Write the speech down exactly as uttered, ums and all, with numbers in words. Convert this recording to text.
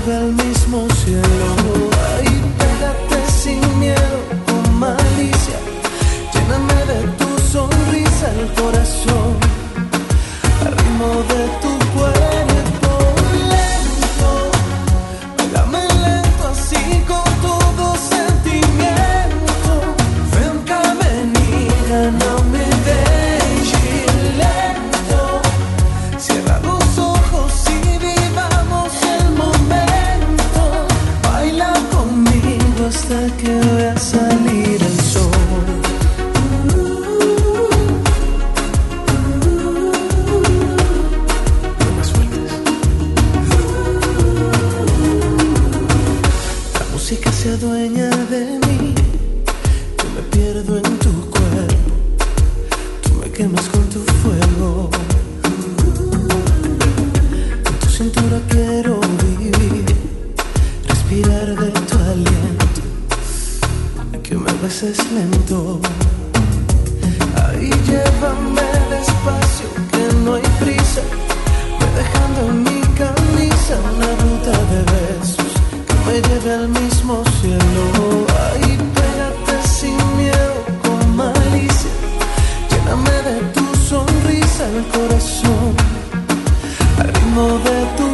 lleve al mismo cielo. Ay, pégate sin miedo, con malicia, lléname de tu sonrisa el corazón, al ritmo de tu cuerpo lento. Pégame lento así con todo sentimiento. Ven que venir, no me dejes lento. Cierra los ojos y vivamos el momento. Baila conmigo hasta que vea salir el sol. No me sueltes. La música se adueña de mí. Yo me pierdo en tu cuerpo. Tú me quemas con tu fuego. En tu cintura quiero vivir, respirar de tu aliento, que me beses lento. Ahí llévame despacio, que no hay prisa, ve dejando en mi camisa una ruta de besos que me lleve al mismo cielo. Ahí pégate sin miedo, con malicia, lléname de tu sonrisa el corazón, al ritmo de tu